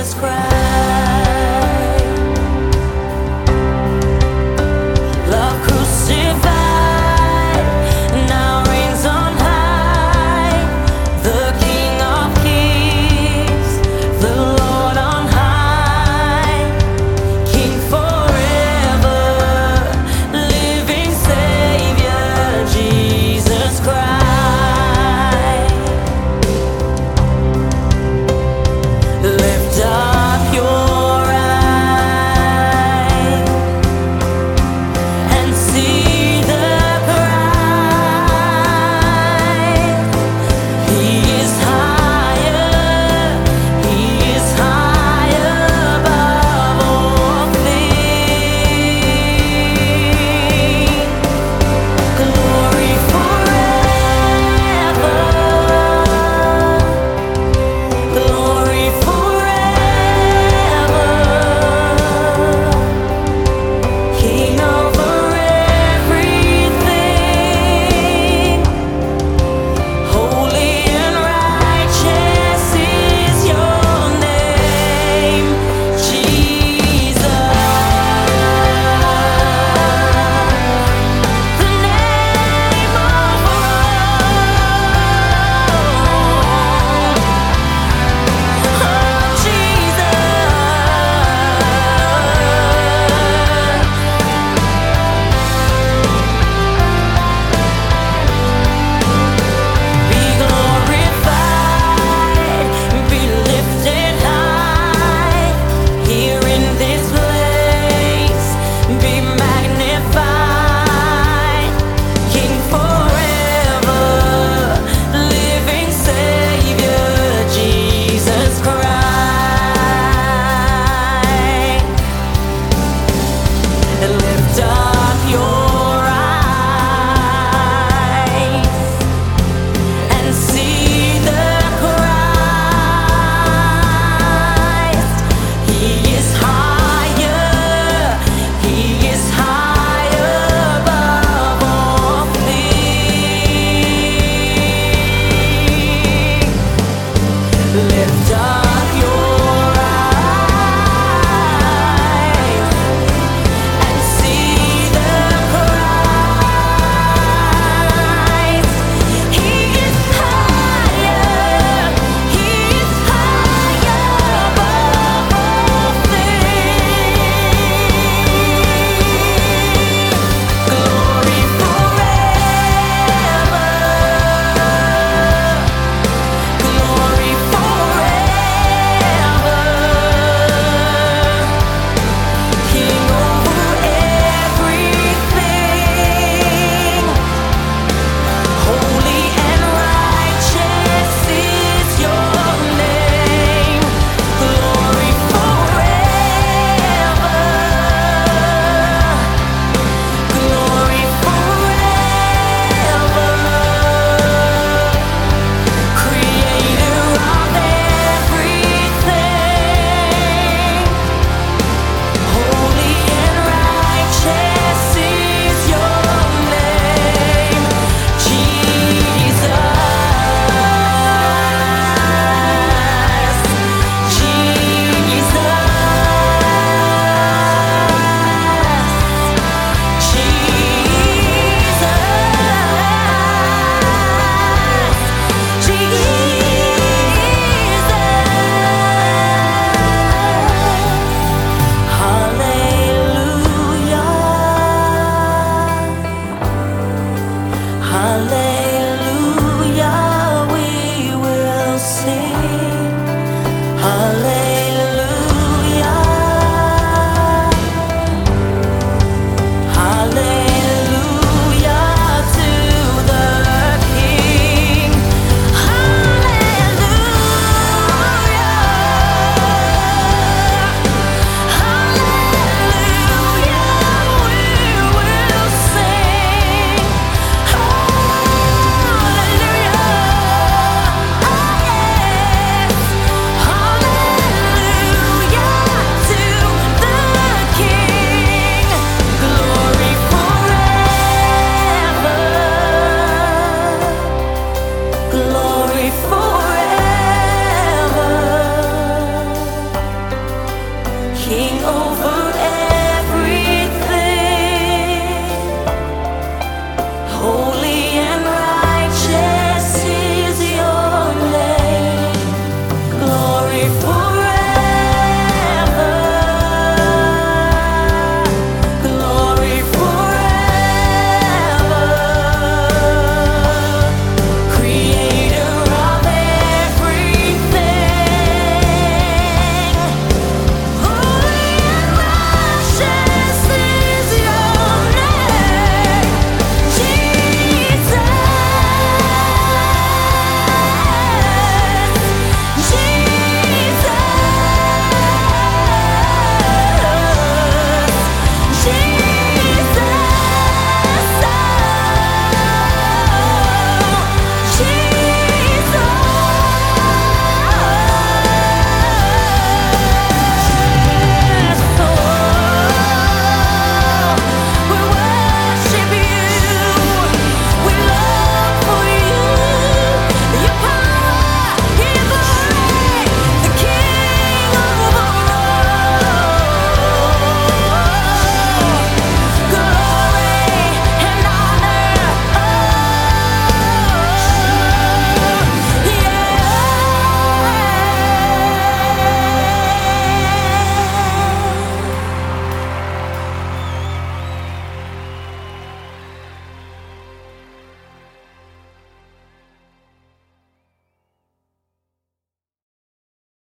Jesus Christ. Love crucified now reigns on high, the King of Kings, the Lord on high, King forever, living Savior, Jesus Christ. Lift up your eyes and see the Christ. He is higher, He is high above all things. Glory forever, glory forever, King over everything. Holy and righteous is your name, Jesus. The name of be glorified, be lifted high, here in this place, be magnified, King forever, living Savior, Jesus Christ. Lift up your eyes and see the Christ. He is higher, He is high above all things. Lift up